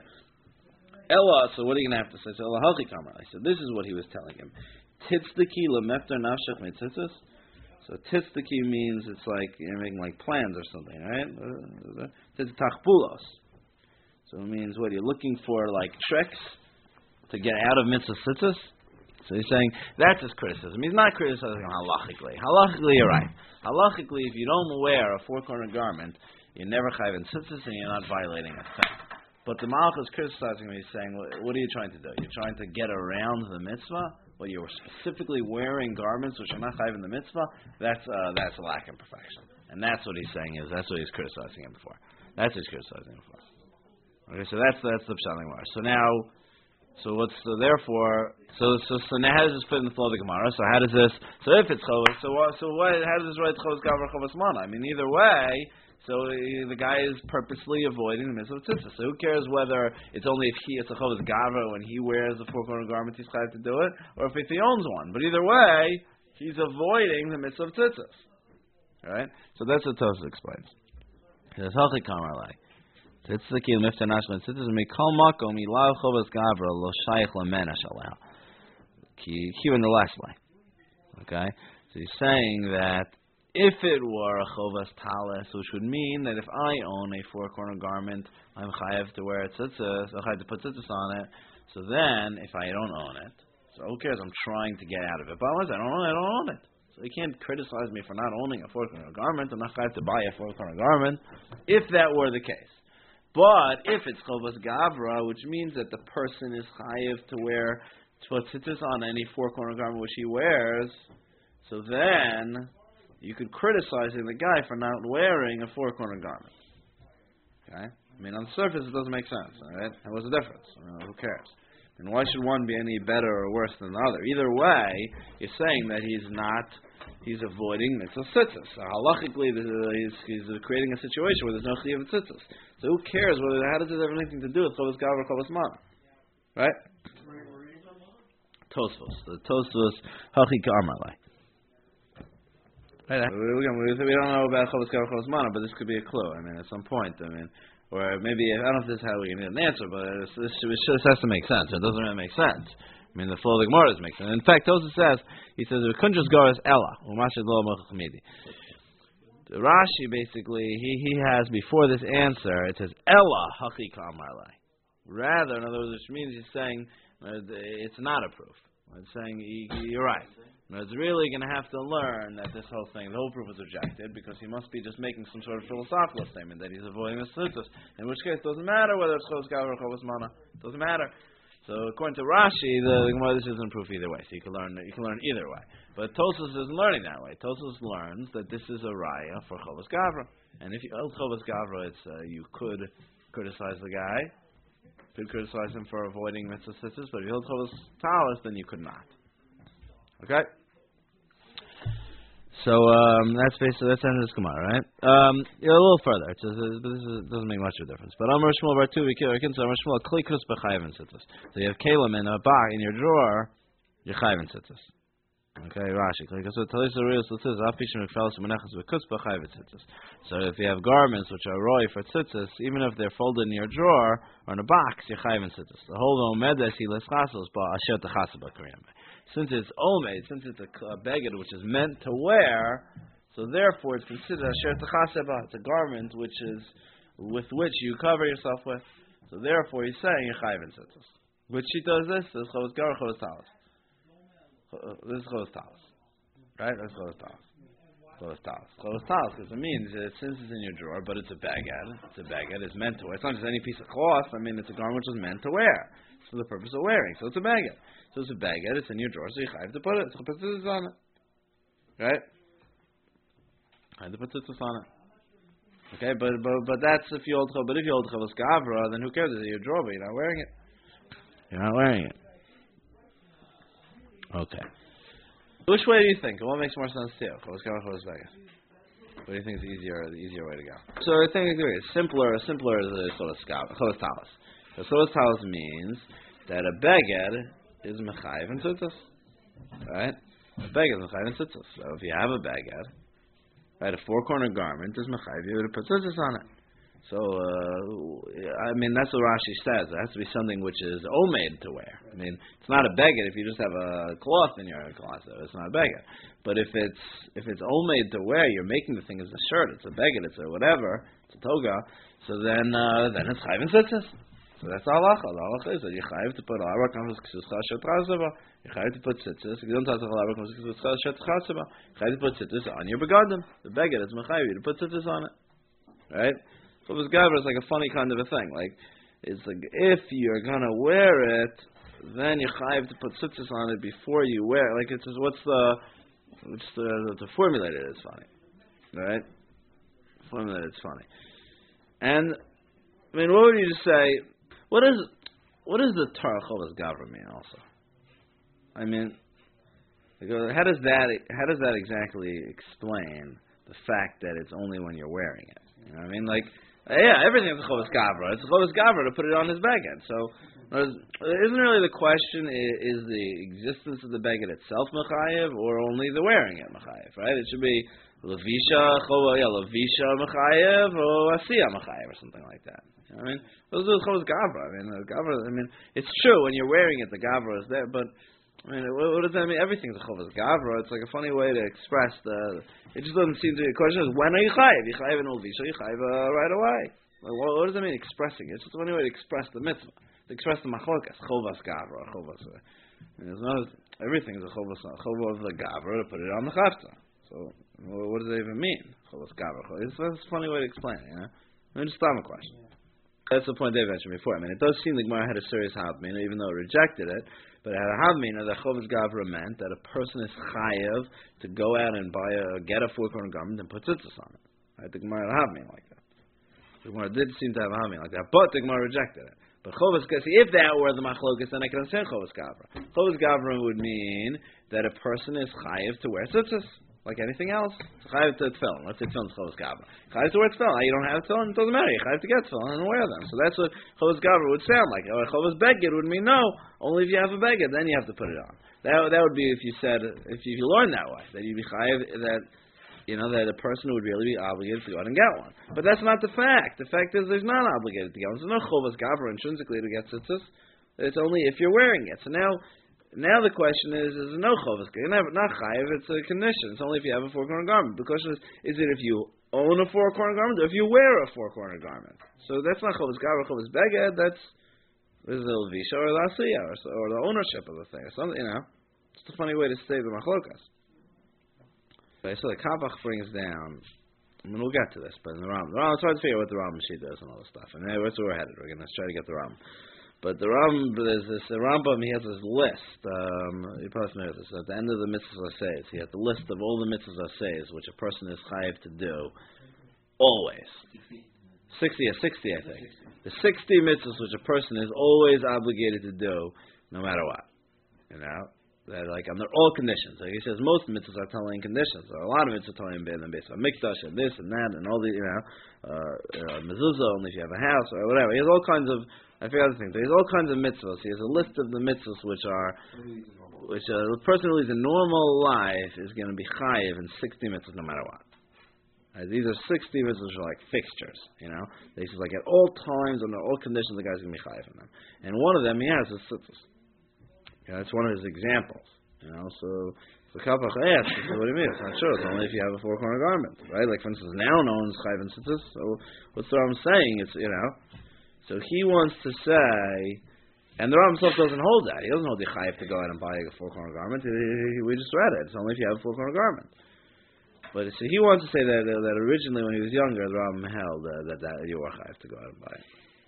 Ella, so what are you going to have to say? So Ella halchi kamar. I said, this is what he was telling him. Titzdaki lemefter nafshach mitzitzis. So titzdaki means it's like you're making like plans or something, right? Titzdachbulos. So it means what you're looking for, like tricks to get out of mitzvah tzitzis. So he's saying that's his criticism. He's not criticizing halachically. Halachically, you're right. Halachically, if you don't wear a four-corner garment, you're never chayiv in tzitzis and you're not violating a thing. But the Malach is criticizing him. He's saying, what are you trying to do? You're trying to get around the mitzvah? Well, you're specifically wearing garments which are not chayiv in the mitzvah? That's uh, that's a lack of perfection. And that's what he's saying is, that's what he's criticizing him for. That's what he's criticizing him for. Okay, so that's that's the pshat Gemara. So now, so what's so therefore? So so so now how does this fit in the flow of the Gemara? So how does this? So if it's chovas, so what? So what? How does this relate to chovas gavra chovas mana? I mean, either way. So uh, the guy is purposely avoiding the mitzvah of tzitzis. So who cares whether it's only if he it's a chovas gavra when he wears a four corner garment he's chayav to do it, or if he owns one. But either way, he's avoiding the mitzvah of tzitzis. All right. So that's what Tosfos explains. He says, "Hachi kamar lai tzitzis ki mifta nashman tzitzis mikol makom ilav chovas gavra lo shayich lamena shalal ki here in the last line." Okay. So he's saying that. If it were a chovas talis, which would mean that if I own a four-corner garment, I'm chayav to wear tzitzis, I'm chayav to put tzitzis on it. So then, if I don't own it, so who cares? I'm trying to get out of it. But unless I don't own it, I don't own it. So you can't criticize me for not owning a four-corner garment. I'm not chayav to buy a four-corner garment, if that were the case. But if it's chovas gavra, which means that the person is chayav to wear to put tzitzis on any four-corner garment which he wears, so then you could criticizing the guy for not wearing a four-corner garment. Okay? I mean, on the surface, it doesn't make sense. All right? And what's the difference? I mean, who cares? And why should one be any better or worse than the other? Either way, you're saying that he's not, he's avoiding mitzvah tzitzis. So halachically, he's, he's creating a situation where there's no chiyuv tzitzis. So who cares whether, how does it have anything to do with chovas gavra or chovas mana? Right? Tosfos. The Tosfos, hachi ka'amalai. Right. We don't know about chovas gavra chovas mana, but this could be a clue. I mean, at some point, I mean, or maybe I don't know if this is how we can get an answer, but this, this, this has to make sense. It doesn't really make sense. I mean, the flow of the Gemara doesn't make sense. In fact, Tosfos says he says we couldn't just go as Ella umashad lo machmidi. Rashi basically he he has before this answer it says Ella hachi kamarlai. Rather, in other words, which means he's saying uh, it's not a proof. It's saying you're right. It's really going to have to learn that this whole thing, the whole proof is rejected, because he must be just making some sort of philosophical statement that he's avoiding the tzitzis. In which case, it doesn't matter whether it's chovas gavra or chovas mana. It doesn't matter. So according to Rashi, the Gemara this isn't proof either way. So you can learn you can learn either way. But Tosfos isn't learning that way. Tosfos learns that this is a raya for chovas gavra, and if you hold chovas gavra, it's uh, you could criticize the guy, could criticize him for avoiding mitzvah tzitzis. But if you hold chovas talis, then you could not. Okay. So um, that's basically that's the end of this Gemara, right? Um, yeah, a little further. It says, uh, this is, doesn't make much of a difference. But Amar Shmuel Bar Tuvi Kilarkin, so Amar Shmuel Klikus B'Chayvin Tzitzis. So you have Kalim in a box in your drawer, you're Chayvin Tzitzis. Okay, Rashi. So if you have garments which are roy for tzitzis, even if they're folded in your drawer or in a box, you're Chayvin Tzitzis. The whole Omedes he leschasos ba asher techasaba kriyam. Since it's omed, since it's a, a beged which is meant to wear, so therefore it's considered asher techasaba. It's a garment which is with which you cover yourself with. So therefore he's saying you're Chayvin Tzitzis. Which she does this? This is chovas gavra, chovas talis. This is chovas talis, right? That's chovas talis. Chovas talis. Chovas talis because it means that since it's in your drawer, but it's a bagad. It's a bagad. It's meant to wear. It's not just any piece of cloth. I mean, it's a garment which is meant to wear. It's for the purpose of wearing. So it's a bagad. So it's a bagad. It's in your drawer. So you have to put it. So put this on it, right? I have to put this on it. Okay, but but but that's if you hold. But if you hold chovas gavra, then who cares? It's in your drawer, but you're not wearing it. You're not wearing it. Okay. Which way do you think? What makes more sense to you? Chovas gavra, chovas bagad. What do you think is the easier, the easier way to go? So I think agree. Simpler, simpler is the chovas talis. Because chovas talis means that a beged is mechayiv and tzitzis, right? A beged is mechayiv and tzitzis. So if you have a beged, right, a four-corner garment is mechayiv, you would put tzitzis on it. So, uh, I mean, that's what Rashi says. It has to be something which is omed to wear. I mean, it's not a beged if you just have a cloth in your closet. It's not a beged. But if it's if it's omed to wear, you're making the thing as a shirt. It's a beged. It's a whatever. It's a toga. So then, uh, then it's chayv and tzitzis. So that's halacha. The halacha is that you chayv to put arak on k'suscha shet chasava. You chayv to put tzitzis. You don't have to arak on k'suscha shet chasava. You chayv to put tzitzis on your begadim. The beged is mechayiv you to put tzitzis on it, right? Chovas gavra is like a funny kind of a thing. Like, it's like if you're gonna wear it, then you have to put tzitzis on it before you wear it. Like, it's just, what's the, what's the, to formulate it is funny, right? Formulate it's funny, and I mean, what would you just say? What is what does the Torah Chovas Gavra mean? Also, I mean, how does that how does that exactly explain the fact that it's only when you're wearing it? You know what I mean? Like, uh, yeah, everything's a Chovas Gavra. It's a Chovas Gavra to put it on his beged. So, isn't really the question is, is the existence of the beged itself mechayev, or only the wearing it mechayev? Right? It should be levisha chova, yeah, levisha mechayev, or asiya mechayev, or something like that. You know what I mean, those are the Chovas Gavra. I mean, the Gavra. I mean, it's true when you're wearing it, the Gavra is there, but I mean, what, what does that mean? Everything's a Chovas Gavra. It's like a funny way to express the. It just doesn't seem to be. The question is, when are you chayiv? You chayiv in levisha, you chayiv uh, right away. Like, what, what does that mean? Expressing it. It's just a funny way to express the mitzvah. To express the machlokas, chovas gavra, chovas. It's not everything is a chovas, chovas of the gavra to put it on the chavta. So, well, what does that even mean? Chovas gavra. It's, it's a funny way to explain it. You know, I mean, just stop a question. Yeah. That's the point Dave mentioned before. I mean, it does seem like Gemara had a serious havmina, even though it rejected it. But it had a havmina that chovas gavra meant that a person is chayav to go out and buy a get a four corner garment and put tzitzis on it. Right? The Gemara had a havmina like that. The Gemara did seem to have a havmina like that, but the Gemara rejected it. But Chovas Gavra, if that were the machlokas, then I could understand Chovas Gavra. Chovas Gavra would mean that a person is chayiv to wear tzitzis, like anything else. It's chayiv to tefillin. Let's say tefillin is Chovas Gavra. Chayiv to wear tefillin. You don't have tefillin, it doesn't matter. You chayiv to get tefillin and wear them. So that's what Chovas Gavra would sound like. Or Chovas Beged would mean no, only if you have a Beged, then you have to put it on. That that would be if you said, if you, if you learn that way, that you'd be chayiv, that you know, that a person would really be obligated to go out and get one. But that's not the fact. The fact is there's not obligated to get one. There's no chovas gavra intrinsically to get tzitzis. It's only if you're wearing it. So now now the question is, is no chovas gavra. Not chayiv, it's a condition. It's only if you have a four-corner garment. The question is, is it if you own a four-corner garment or if you wear a four-corner garment? So that's not chovas gavra, chovas beged, that's this is the levisha or the asiya, or, or the ownership of the thing. Or something, you know. It's a funny way to say the machlokas. Okay, so the Kabach brings down, I mean, we'll get to this, but in the Ram, the Ram, it's hard to figure out what the Ram sheet does and all this stuff. And anyway, that's where we're headed. We're going to try to get the Ram. But the Ram, there's this, the Rambam, he has this list, um, you probably know this, at the end of the mitzvahs asayis, he has the list of all the mitzvahs asayis, which a person is chayiv to do, always. sixty or sixty, I think. The sixty mitzvahs which a person is always obligated to do, no matter what. You know? That like under all conditions. Like he says, most mitzvahs are telling conditions. There are a lot of mitzvahs telling them based on mikdash and this and that and all the you know, uh, uh, mezuzah only if you have a house or whatever. He has all kinds of I forget other things. He has all kinds of mitzvahs. He has a list of the mitzvahs which are which uh, the person who leads a normal life is going to be chayiv in sixty mitzvahs no matter what. Right, these are sixty mitzvahs which are like fixtures. You know, he says like at all times under all conditions the guy's going to be chayiv in them. And one of them he has is tzitzis. Yeah, that's one of his examples, you know. So the Kabach asks, "What do you mean? It's not true. It's only if you have a four-corner garment, right? Like for instance, now owns chayv and tzitzis. So what's the Ram saying? It's you know. So he wants to say, and the Ram himself doesn't hold that. He doesn't hold the chayv to go out and buy a four-corner garment. He, he, we just read it. It's only if you have a four-corner garment. But so he wants to say that that originally when he was younger, the Ram held uh, that that you were chayv to go out and buy it.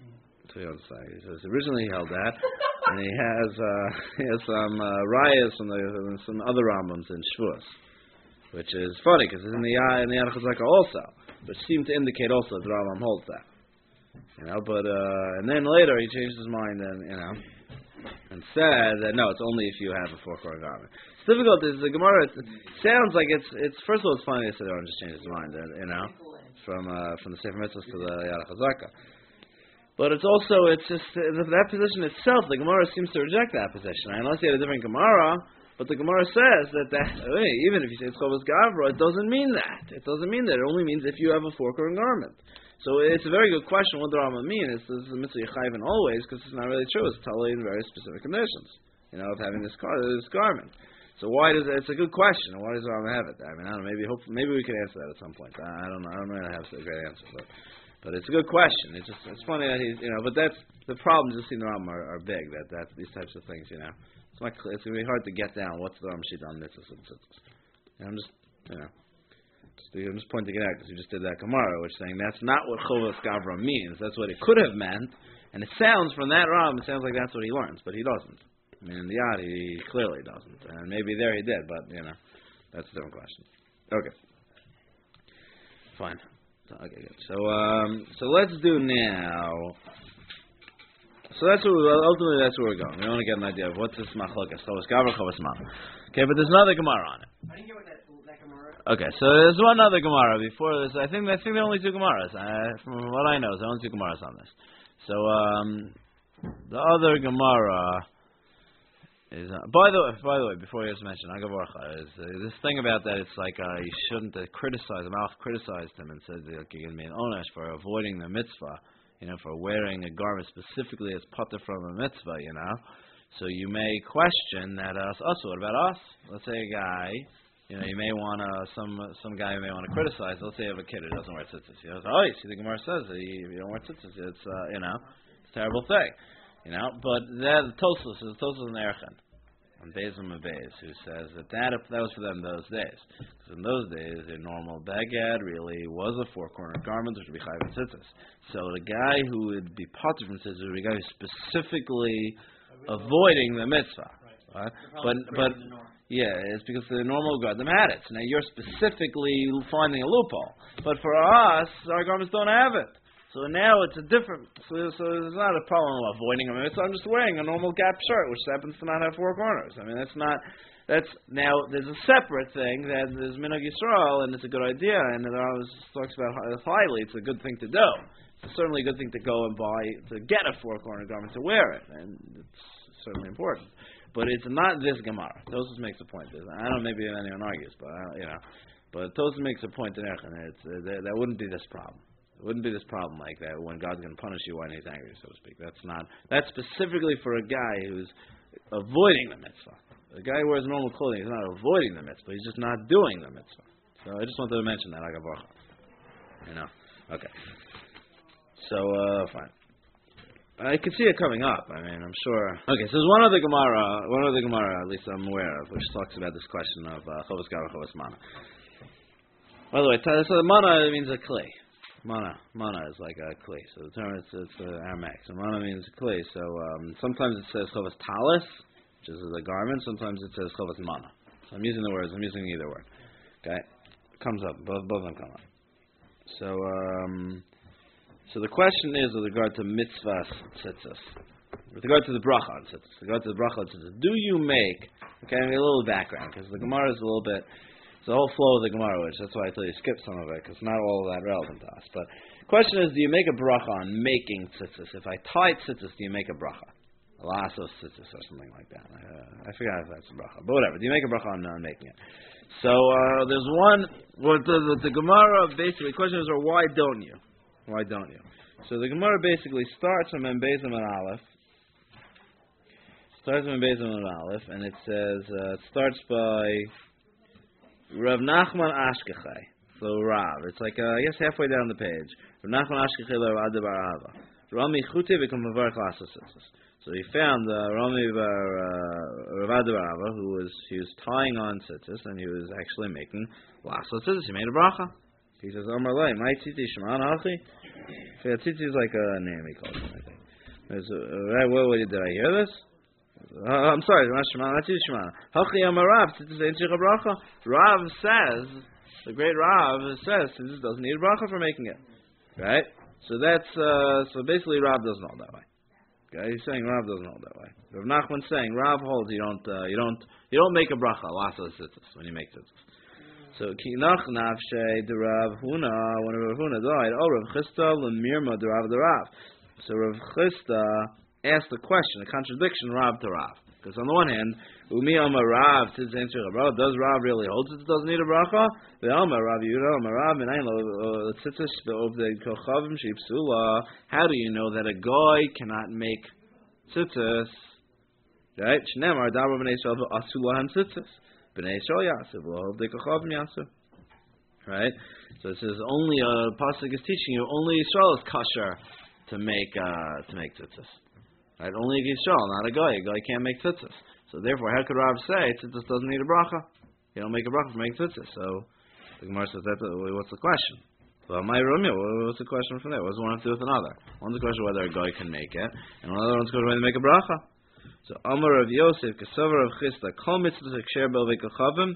So he wants to say. He says originally he held that. And he has uh, he has some uh, rayas from the some other Rambams in Shvuos, which is funny because it's in the in the Yad Chazaka also, which seemed to indicate also that the Rambam holds that, you know. But uh, and then later he changed his mind and you know and said that no, it's only if you have a four-corner garment. It's difficult. Is the Gemara? It sounds like it's it's first of all it's funny they said they just changed his mind, you know, from uh, from the Sefer Mitzvahs to the Yad Chazaka. But it's also, it's just, uh, that position itself, the Gemara seems to reject that position. Unless you had a different Gemara, but the Gemara says that, that wait, even if you say it's Chovas Gavra, it doesn't mean that. It doesn't mean that. It only means if you have a four-corner garment. So it's a very good question what the Rama means. Is this a mitzvah Yechayiv always? Because it's not really true. It's totally in very specific conditions, you know, of having this, car, this garment. So why does, it's a good question. Why does the Rama have it? I mean, I don't know, maybe, hope, maybe we can answer that at some point. I, I don't know. I don't really have a great answer, but... But it's a good question. It's just it's funny that he's you know. But that's the problems you see in the Rambam are, are big. That that these types of things you know. It's not it's gonna be hard to get down what's the Rambam sheet on mitzvahs and tzitzis. And I'm just you know. Just, I'm just pointing it out because you just did that Gemara, which saying that's not what Chovas Gavra means. That's what it could have meant. And it sounds from that Rambam, it sounds like that's what he learns, but he doesn't. I mean, in the Yad he clearly doesn't. And maybe there he did, but you know, that's a different question. Okay. Fine. Okay, good. So, um, so let's do now. So that's what we, ultimately that's where we're going. We want to get an idea of what's this machlokas, chavos gavra, chavos mana. Okay, but there's another gemara on it. I didn't get what that, that Gemara. Okay, so there's one other gemara before this. I think I think there are only two gemaras. Uh, from what I know, there's only two gemaras on this. So um, the other gemara is. Uh, by the way, by the way, before you just mention Agavarcha, is uh, this thing about that? It's like uh, you shouldn't uh, criticize him. Malach criticized him and said that you're going to be an onesh for avoiding the mitzvah. You know, for wearing a garment specifically as pater from a mitzvah, you know. So you may question that us. Uh, also, what about us? Let's say a guy, you know, you may want to, some some guy may want to criticize. Let's say you have a kid who doesn't wear tzitzis. You know, oh, you see the Gemara says that you, you don't wear tzitzis. It's, uh, you know, it's a terrible thing. You know, but that Tosfos is Tosfos and Erchen. On Bezim and Bez, who says that, that that was for them those days. Because in those days, a normal bagad really was a four-cornered garment, which would be chayv tzitzis. So the guy who would be pater from tzitzis would be a guy who's specifically avoiding the mitzvah. Right? But but yeah, it's because the normal garment had it. So now you're specifically finding a loophole. But for us, our garments don't have it. So now it's a different, so, so it's not a problem of avoiding them. It's, I'm just wearing a normal gap shirt, which happens to not have four corners. I mean, that's not, that's, now, there's a separate thing that is Minhag Yisrael, and it's a good idea, and it always talks about highly, it's a good thing to do. It's certainly a good thing to go and buy, to get a four-corner garment to wear it, and it's certainly important. But it's not this Gemara. Tosfos makes a point. I don't know, maybe anyone argues, but, I don't, you know, but Tosfos makes a point in Erchen, it's, uh, that, that wouldn't be this problem. It wouldn't be this problem like that when God's going to punish you when He's angry, so to speak. That's not. That's specifically for a guy who's avoiding the mitzvah. The guy who wears normal clothing is not avoiding the mitzvah. He's just not doing the mitzvah. So I just wanted to mention that. Agavarcha. You know. Okay. So uh, fine. I can see it coming up. I mean, I'm sure. Okay. So there's one other Gemara. One other Gemara, at least I'm aware of, which talks about this question of chavos gavra, chavos mana. By the way, so the mana means a clay. Mana, mana is like a clay. So the term it's, it's uh, Aramaic. So mana means clay. So um, sometimes it says chavos talis, which is a garment. Sometimes it says chavos mana. So I'm using the words. I'm using either word. Okay, it comes up. Both both of them come up. So um, so the question is with regard to mitzvahs tzitzis, with regard to the bracha on tzitzis, with regard to the bracha on tzitzis, do you make? Okay, I mean, a little background because the Gemara is a little bit. It's the whole flow of the Gemara, which that's why I tell you skip some of it, because not all of that relevant to us. But the question is, do you make a bracha on making tzitzis? If I tie tzitzis, do you make a bracha? A lasso tzitzis or something like that. Uh, I forgot if that's a bracha. But whatever. Do you make a bracha on uh, making it? So uh, there's one, what the, the, the Gemara basically, the question is, or why don't you? Why don't you? So the Gemara basically starts from Mem Bezim and Aleph. Starts from Mem Bezim and Aleph, and it says, uh, it starts by Rav Nachman Ashkechai. So Rav. It's like, uh, I guess halfway down the page. Rav Nachman Ashkechai lo Adi bar Ava. Rami Chute become a Varch Lassositzis. So he found uh, Rami bar uh, Rav Adi bar Ava, who was, he was tying on tzitzis, and he was actually making Lassositzis. He made a bracha. He says, Amar Lai, my tzitzi Shemana Hachi? Tzitzi is like a name, he calls it, I think. Uh, what, what, did I hear this? Uh, I'm sorry, not Shemana, not Shemana. Hachi Amar Rav, tzitzis ain't shich a bracha. Rav says, the great Rav says, tzitzis doesn't need a bracha for making it. Right? So that's, uh, so basically Rav doesn't hold that way. Okay, he's saying Rav doesn't hold that way. Rav Nachman's saying Rav holds you don't, uh, you don't, you don't make a bracha, lasso tzitzis, when you make tzitzis. So ki nach nafshe de Rav Huna, when Rav Huna died, oh Rav Chisda lemirma de Rav de Rav. So Rav Chisda asked a question, a contradiction, Rav to Rav. Because on the one hand, umi amar Rav tzitzis ain't shich a bracha. Does Rav really hold tzitzis doesn't need a bracha? The amar Rav Yehuda amar Rav minayin lo tzitzis be'ovdei kochavim sheipsula. How do you know that a guy cannot make tzitzis? Right? Shneimar davar b'nei Yisrael asulahem tzitzis. B'nei Yisrael yaseh v'ovdei kochavim yaseh. Right? So it says only a pasuk is teaching you only Yisrael is kosher to make uh, to make tzitzis. Right? Only a Yisrael, not a guy. A guy can't make tzitzis. So therefore, how could Rav say tzitzis doesn't need a bracha? You don't make a bracha for making tzitzis. So the Gemara says, that, what's the question? Well, my Romeo, what's the question from there? What does one have to do with another? One's the question whether a guy can make it, and another one's the question whether to make a bracha. So Amar of Yosef, Kesavar of Chisda, Kol mitzvahs aksher bel v'kachavim,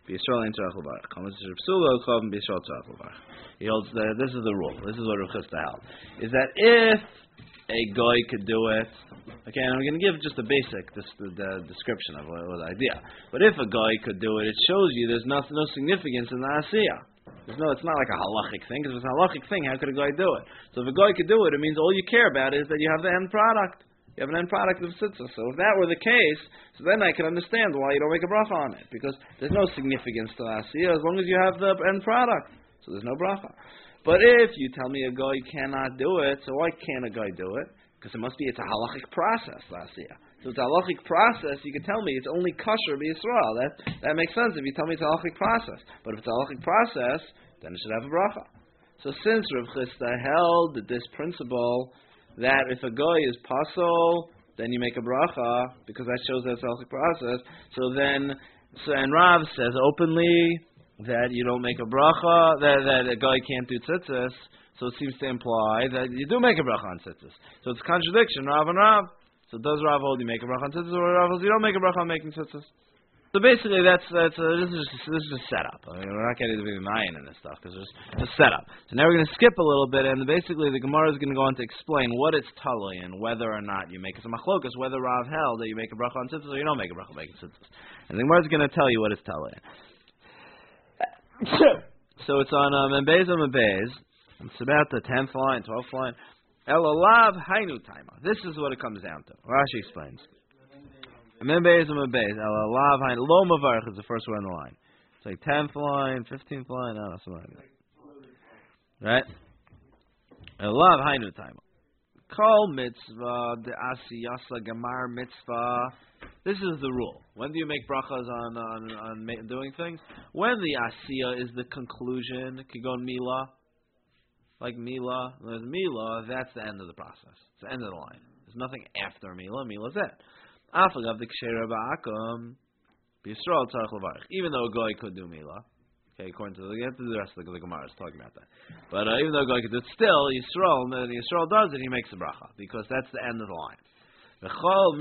B'Yisrael ein tzarich levarich. Kol mitzvah psula kol b'Yisrael tzarich levarich. He holds the, this is the rule. This is what Rav Chisda held. Is that if a guy could do it, okay, and I'm going to give just a basic this, the, the description of what, what the idea. But if a guy could do it, it shows you there's no, no significance in the asiyah. There's no, it's not like a halachic thing. Because if it's a halachic thing, how could a guy do it? So if a guy could do it, it means all you care about is that you have the end product. You have an end product of tzitzis. So if that were the case, so then I can understand why you don't make a bracha on it. Because there's no significance to the asiyah as long as you have the end product. So there's no bracha. But if you tell me a guy cannot do it, so why can't a guy do it? Because it must be, it's a halachic process, l'asiyah. So it's a halachic process, you can tell me it's only kosher b'Yisrael. That that makes sense if you tell me it's a halachic process. But if it's a halachic process, then it should have a bracha. So since Rav Chisda held that this principle, that if a guy is pasul, then you make a bracha, because that shows that it's a halachic process, so then, so, and Rav says openly that you don't make a bracha, that, that a guy can't do tzitzis, so it seems to imply that you do make a bracha on tzitzis. So it's a contradiction, Rav and Rav. So does Rav hold you make a bracha on tzitzis, or Rav holds you don't make a bracha on making tzitzis? So basically, that's that's uh, this is just, this is a setup. I mean, we're not getting to be mayan in this stuff because it's a setup. So now we're going to skip a little bit, and basically the Gemara is going to go on to explain what it's talui and whether or not you make it. It's a machlokas whether Rav held that you make a bracha on tzitzis or you don't make a bracha on making tzitzis. And the Gemara is going to tell you what it's talui. So it's on um, Membez on Membez. It's about the tenth line, twelfth line. Elalav hainu taima. This is what it comes down to. Rashi explains. Membez on Membez. Elalav hainu. Lo mavarich is the first one on the line. It's like tenth line, fifteenth line, I don't know, something like that. Right? Elalav hainu taima. Kol mitzvah de asiyasa gamar mitzvah. This is the rule. When do you make brachas on on, on ma- doing things? When the asiyah is the conclusion, kigon mila, like mila, there's mila, that's the end of the process. It's the end of the line. There's nothing after mila. Mila's it. Afagav the kshera ba'akum, b'Yisrael tzarich levarich. Even though a guy could do mila, okay, according to the, the rest of the, the Gemara is talking about that. But uh, even though a guy could do it, still Yisrael, when Yisrael does it, he makes a bracha because that's the end of the line. But when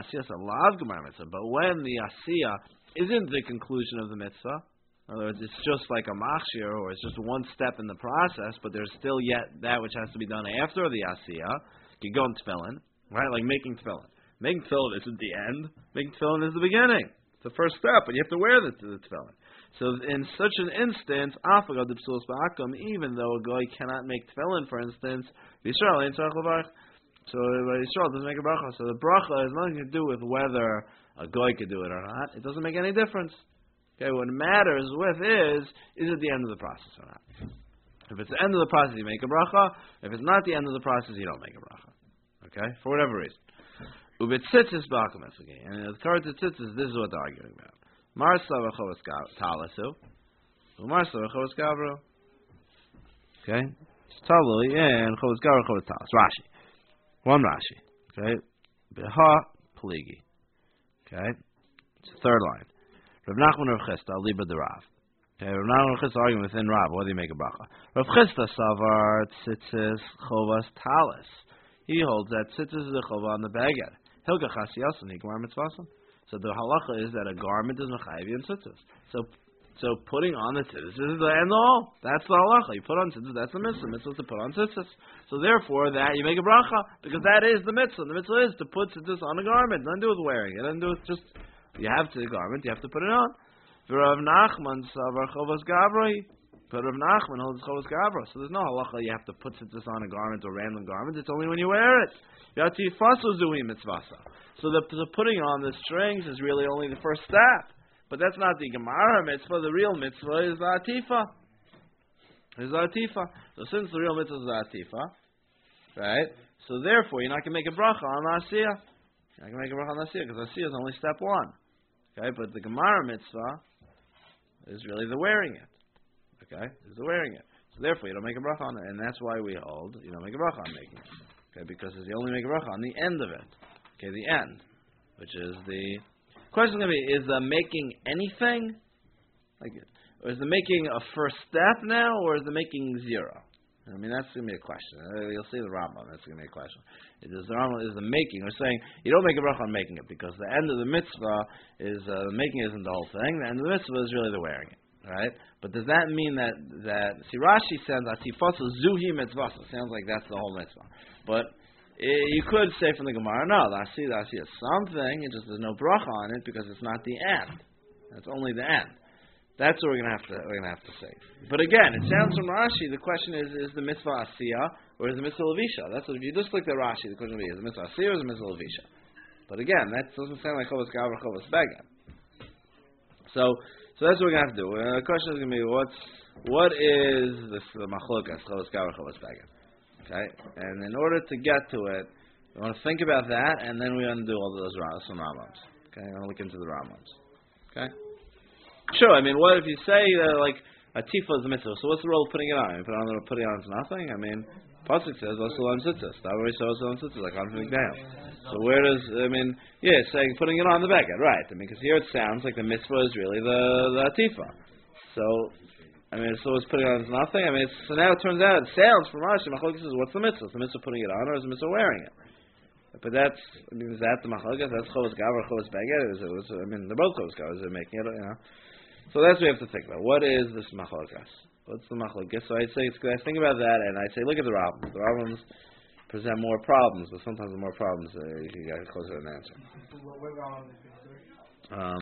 the asiyah isn't the conclusion of the mitzvah, in other words, it's just like a machshir, or it's just one step in the process, but there's still yet that which has to be done after the asiyah. You go in tefillin, right? Like making tefillin. Making tefillin isn't the end. Making tefillin is the beginning. It's the first step, but you have to wear the, the tefillin. So in such an instance, afagav the psulos ba'akum, even though a guy cannot make tefillin, for instance, Yisrael ain't tzarich levarich. So Yisrael doesn't make a bracha. So the bracha has nothing to do with whether a guy could do it or not. It doesn't make any difference. Okay, what matters with is, is it the end of the process or not? If it's the end of the process, you make a bracha. If it's not the end of the process, you don't make a bracha. Okay, for whatever reason. Ubetzitzis ba'akum esugay. And in the card to tzitzis, this is what they're arguing about. Marsa v'chovas talasu. Umarsa v'chovas gavro. Okay, it's talui and chovas gavro chovas talas. Rashi. One Rashi, okay, Beha Pligi, okay, it's the third line. Rav Nachman Rav Chisda, Liba de Rav. Okay, Rav Nachman Rav Chisda arguing within Rav, whether you make a bracha. Rav Chisda Savar Tzitzis Chovas Talis. He holds that tzitzis is a chova on the baged. Hilga Chasiyasan, Higmar Mitzvasan. So the halacha is that a garment is mechayiv in tzitzis. So So putting on the tzitzis is the end all. That's the halacha. You put on tzitzis, that's the mitzvah. Mitzvah is to put on tzitzis. So therefore, that you make a bracha because that is the mitzvah. The mitzvah is to put tzitzis on a garment. Nothing to do with wearing it. Nothing to do with just you have the garment. You have to put it on. Rav Nachman savar chovas gavroi. But Rav Nachman holds chovas gavra. So there's no halacha. You have to put tzitzis on a garment or random garment. It's only when you wear it. Yati fasu zui mitzvasa. So the, the putting on the strings is really only the first step. But that's not the Gemara mitzvah. The real mitzvah is the atifa. Is the atifa. So since the real mitzvah is the atifa, right? So therefore, you're not going to make a bracha on the asiyah. You're not going to make a bracha on the asiyah because asiyah is only step one. Okay, but the Gemara mitzvah is really the wearing it. Okay, is the wearing it. So therefore, you don't make a bracha on it, and that's why we hold you don't make a bracha on making it. Okay, because you only make a bracha on the end of it. Okay, the end, which is the question going to be: is the making anything? Like, or is the making a first step now, or is the making zero? I mean, that's going to be a question. Uh, You'll see the Rambam. That's going to be a question. It is the Rambam is the making. We're saying you don't make a bracha on making it because the end of the mitzvah is uh, the making isn't the whole thing. The end of the mitzvah is really the wearing it, right? But does that mean that that see Rashi says atifasu zuhi mitzvasa? Sounds like that's the whole mitzvah. But it, you could say from the Gemara, no, lasi lasi is something. It just there's no bracha on it because it's not the end. It's only the end. That's what we're gonna have to we're gonna have to say. But again, it sounds from Rashi. The question is: is the mitzvah asiyah or is the mitzvah levisha? That's what, if you just look at Rashi, the question would be: is the mitzvah asiyah or is the mitzvah levisha? But again, that doesn't sound like chovas gavra chovas beged. So, so that's what we're gonna have to do. Uh, the question is gonna be: what's what is this the machlokas chovas gavra chovas beged? Okay, and in order to get to it, we want to think about that, and then we want to do all those some Rambams. Okay, I want to look into the Rambams. Okay. Sure, I mean, what if you say, uh, like, a tifa is a mitzvah, so what's the role of putting it on? You put it on, putting it on is nothing? I mean, Pasuk says, also on tzitzis. Davari says, also on tzitzis, like on Migdal. So where does, I mean, yeah, it's saying putting it on the back end, right. I mean, because here it sounds like the mitzvah is really the, the tifa. So, I mean, so it's putting it on is nothing? I mean, it's, so now it turns out, it sounds from Rashi, Machlokes says, what's the mitzvah? Is the mitzvah putting it on, or is the mitzvah wearing it? But that's, I mean, is that the Machlokes? That's Chovas Gavra, Chovas Beged? Is it, was, I mean, they're both Chovas Gavra, is it making it, you know? So that's what we have to think about. What is this machlokas? What's the machlokas? So I'd say it's good. I think about that, and I say, look at the Rambams. The Rambams present more problems, but sometimes the more problems uh, you can get closer to an answer. Um,